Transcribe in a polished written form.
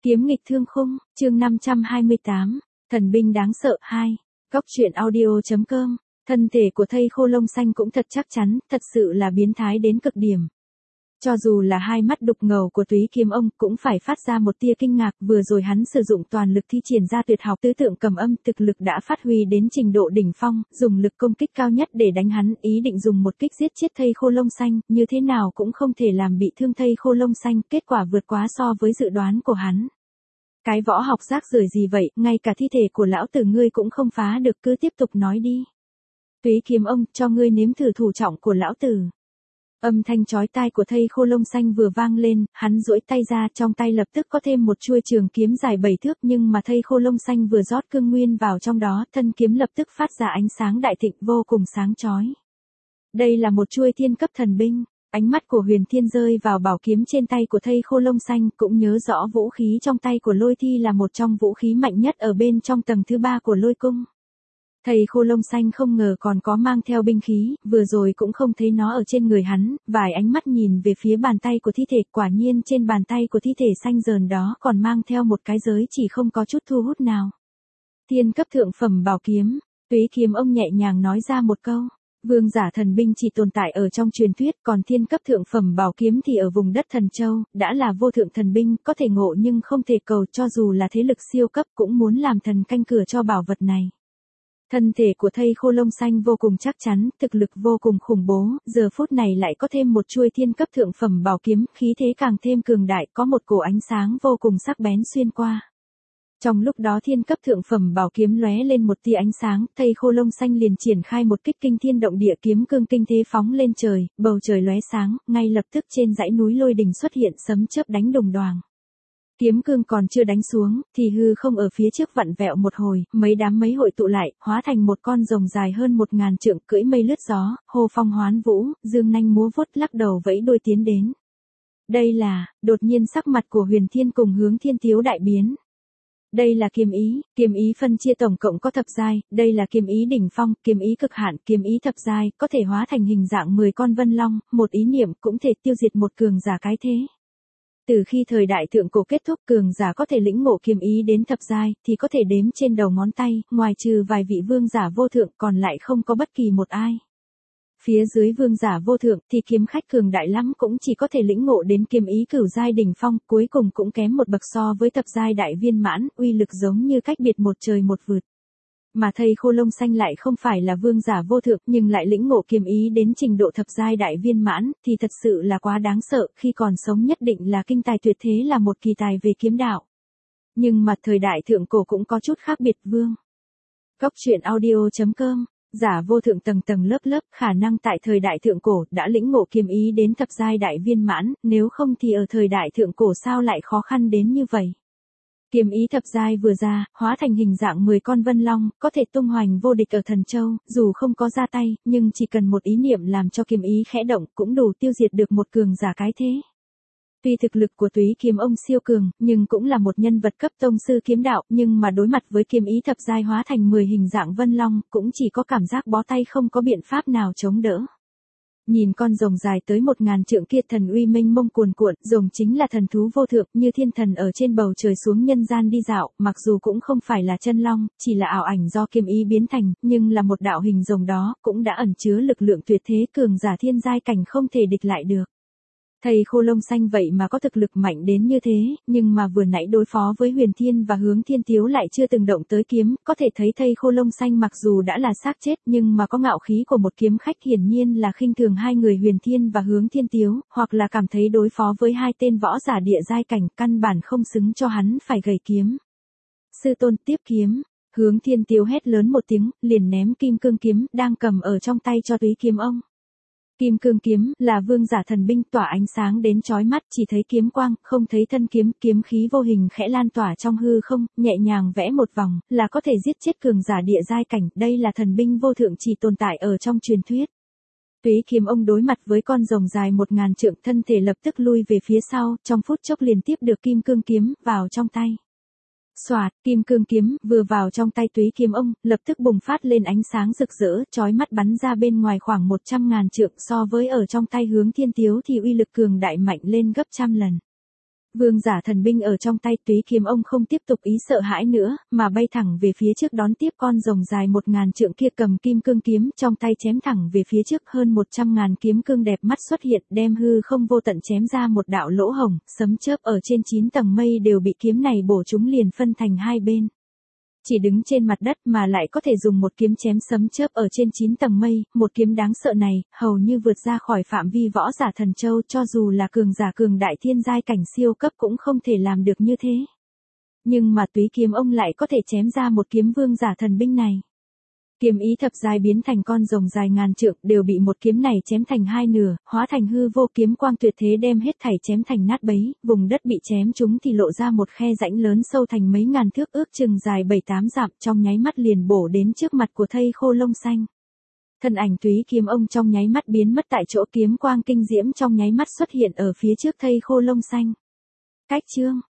Kiếm nghịch thương khung, chương 528, thần binh đáng sợ 2. Góc truyện audio.com. Thân thể của thây khô lông xanh cũng thật chắc chắn, thật sự là biến thái đến cực điểm. Cho dù là hai mắt đục ngầu của Túy Kiếm Ông cũng phải phát ra một tia kinh ngạc, vừa rồi hắn sử dụng toàn lực thi triển ra tuyệt học tứ tượng cầm âm, thực lực đã phát huy đến trình độ đỉnh phong, dùng lực công kích cao nhất để đánh hắn, ý định dùng một kích giết chết thây khô lông xanh, như thế nào cũng không thể làm bị thương thây khô lông xanh, kết quả vượt quá so với dự đoán của hắn. Cái võ học rác rưởi gì vậy, ngay cả thi thể của lão tử ngươi cũng không phá được, cứ tiếp tục nói đi. Túy Kiếm Ông, cho ngươi nếm thử thủ trọng của lão tử. Âm thanh chói tai của thây khô lông xanh vừa vang lên, hắn duỗi tay ra, trong tay lập tức có thêm một chuôi trường kiếm dài 7 thước, nhưng mà thây khô lông xanh vừa rót cương nguyên vào trong đó, thân kiếm lập tức phát ra ánh sáng đại thịnh vô cùng sáng chói. Đây là một chuôi thiên cấp thần binh. Ánh mắt của Huyền Thiên rơi vào bảo kiếm trên tay của thây khô lông xanh, cũng nhớ rõ vũ khí trong tay của Lôi Thi là một trong vũ khí mạnh nhất ở bên trong tầng thứ 3 của Lôi Cung. Thây khô lông xanh không ngờ còn có mang theo binh khí, vừa rồi cũng không thấy nó ở trên người hắn, vài ánh mắt nhìn về phía bàn tay của thi thể, quả nhiên trên bàn tay của thi thể xanh dờn đó còn mang theo một cái giới chỉ không có chút thu hút nào. Thiên cấp thượng phẩm bảo kiếm, Túy Kiếm Ông nhẹ nhàng nói ra một câu. Vương giả thần binh chỉ tồn tại ở trong truyền thuyết, còn thiên cấp thượng phẩm bảo kiếm thì ở vùng đất Thần Châu, đã là vô thượng thần binh, có thể ngộ nhưng không thể cầu, cho dù là thế lực siêu cấp cũng muốn làm thần canh cửa cho bảo vật này. Thân thể của thây khô lông xanh vô cùng chắc chắn, thực lực vô cùng khủng bố, giờ phút này lại có thêm một chuôi thiên cấp thượng phẩm bảo kiếm, khí thế càng thêm cường đại, có một cổ ánh sáng vô cùng sắc bén xuyên qua. Trong lúc đó thiên cấp thượng phẩm bảo kiếm lóe lên một tia ánh sáng, thây khô lông xanh liền triển khai một kích kinh thiên động địa, kiếm cương kinh thế phóng lên trời, bầu trời lóe sáng, ngay lập tức trên dãy núi lôi đỉnh xuất hiện sấm chớp đánh đùng đoàng. Kiếm cương còn chưa đánh xuống, thì hư không ở phía trước vặn vẹo một hồi, mấy đám mây hội tụ lại, hóa thành một con rồng dài hơn 1000 trượng, cưỡi mây lướt gió, hô phong hoán vũ, dương nanh múa vuốt, lắc đầu vẫy đuôi tiến đến. Đây là, đột nhiên sắc mặt của Huyền Thiên cùng Hướng Thiên Tiếu đại biến. Đây là kiếm ý phân chia tổng cộng có thập giai, đây là kiếm ý đỉnh phong, kiếm ý cực hạn, kiếm ý thập giai, có thể hóa thành hình dạng 10 con vân long, một ý niệm cũng thể tiêu diệt một cường giả cái thế. Từ khi thời đại thượng cổ kết thúc, cường giả có thể lĩnh ngộ kiếm ý đến thập giai, thì có thể đếm trên đầu ngón tay, ngoài trừ vài vị vương giả vô thượng, còn lại không có bất kỳ một ai. Phía dưới vương giả vô thượng thì kiếm khách cường đại lắm cũng chỉ có thể lĩnh ngộ đến kiếm ý cửu giai đỉnh phong, cuối cùng cũng kém một bậc so với thập giai đại viên mãn, uy lực giống như cách biệt một trời một vực. Mà thây khô lông xanh lại không phải là vương giả vô thượng, nhưng lại lĩnh ngộ kiếm ý đến trình độ thập giai đại viên mãn, thì thật sự là quá đáng sợ, khi còn sống nhất định là kinh tài tuyệt thế, là một kỳ tài về kiếm đạo. Nhưng mà thời đại thượng cổ cũng có chút khác biệt. Vương Góc truyện audio.com. Giả vô thượng tầng tầng lớp lớp, khả năng tại thời đại thượng cổ đã lĩnh ngộ kiếm ý đến thập giai đại viên mãn, nếu không thì ở thời đại thượng cổ sao lại khó khăn đến như vậy. Kiếm ý thập giai vừa ra, hóa thành hình dạng 10 con vân long, có thể tung hoành vô địch ở Thần Châu, dù không có ra tay, nhưng chỉ cần một ý niệm làm cho kiếm ý khẽ động cũng đủ tiêu diệt được một cường giả cái thế. Tuy thực lực của Túy Kiếm Ông siêu cường, nhưng cũng là một nhân vật cấp tông sư kiếm đạo, nhưng mà đối mặt với kiếm ý thập giai hóa thành 10 hình dạng vân long, cũng chỉ có cảm giác bó tay, không có biện pháp nào chống đỡ. Nhìn con rồng dài tới 1000 trượng kia, thần uy mênh mông cuồn cuộn, rồng chính là thần thú vô thượng, như thiên thần ở trên bầu trời xuống nhân gian đi dạo, mặc dù cũng không phải là chân long, chỉ là ảo ảnh do kiếm ý biến thành, nhưng là một đạo hình rồng đó, cũng đã ẩn chứa lực lượng tuyệt thế, cường giả thiên giai cảnh không thể địch lại được. Thây khô lông xanh vậy mà có thực lực mạnh đến như thế, nhưng mà vừa nãy đối phó với Huyền Thiên và Hướng Thiên Tiếu lại chưa từng động tới kiếm, có thể thấy thây khô lông xanh mặc dù đã là xác chết nhưng mà có ngạo khí của một kiếm khách, hiển nhiên là khinh thường hai người Huyền Thiên và Hướng Thiên Tiếu, hoặc là cảm thấy đối phó với hai tên võ giả địa giai cảnh, căn bản không xứng cho hắn phải gầy kiếm. Sư tôn, tiếp kiếm. Hướng Thiên Tiếu hét lớn một tiếng, liền ném kim cương kiếm đang cầm ở trong tay cho Túy Kiếm Ông. Kim cương kiếm là vương giả thần binh, tỏa ánh sáng đến chói mắt, chỉ thấy kiếm quang, không thấy thân kiếm, kiếm khí vô hình khẽ lan tỏa trong hư không, nhẹ nhàng vẽ một vòng, là có thể giết chết cường giả địa giai cảnh, đây là thần binh vô thượng chỉ tồn tại ở trong truyền thuyết. Túy Kiếm Ông đối mặt với con rồng dài 1000 trượng, thân thể lập tức lui về phía sau, trong phút chốc liền tiếp được kim cương kiếm vào trong tay. Xoạt, kim cương kiếm vừa vào trong tay Túy Kiếm Ông, lập tức bùng phát lên ánh sáng rực rỡ, chói mắt bắn ra bên ngoài khoảng 100.000 trượng, so với ở trong tay Hướng Thiên Tiếu thì uy lực cường đại mạnh lên gấp trăm lần. Vương giả thần binh ở trong tay túy kiếm ông không tiếp tục ý sợ hãi nữa, mà bay thẳng về phía trước đón tiếp con rồng dài 1000 trượng kia cầm kim cương kiếm trong tay chém thẳng về phía trước hơn 100.000 kiếm cương đẹp mắt xuất hiện đem hư không vô tận chém ra một đạo lỗ hổng, sấm chớp ở trên 9 tầng mây đều bị kiếm này bổ chúng liền phân thành hai bên. Chỉ đứng trên mặt đất mà lại có thể dùng một kiếm chém sấm chớp ở trên 9 tầng mây, một kiếm đáng sợ này, hầu như vượt ra khỏi phạm vi võ giả thần châu cho dù là cường giả cường đại thiên giai cảnh siêu cấp cũng không thể làm được như thế. Nhưng mà túy kiếm ông lại có thể chém ra một kiếm vương giả thần binh này. Kiếm ý thập giai biến thành con rồng dài ngàn trượng đều bị một kiếm này chém thành hai nửa, hóa thành hư vô kiếm quang tuyệt thế đem hết thảy chém thành nát bấy, vùng đất bị chém chúng thì lộ ra một khe rãnh lớn sâu thành mấy ngàn thước ước chừng dài 7-8 dặm trong nháy mắt liền bổ đến trước mặt của thây khô lông xanh. Thân ảnh túy kiếm ông trong nháy mắt biến mất tại chỗ kiếm quang kinh diễm trong nháy mắt xuất hiện ở phía trước thây khô lông xanh. Cách chương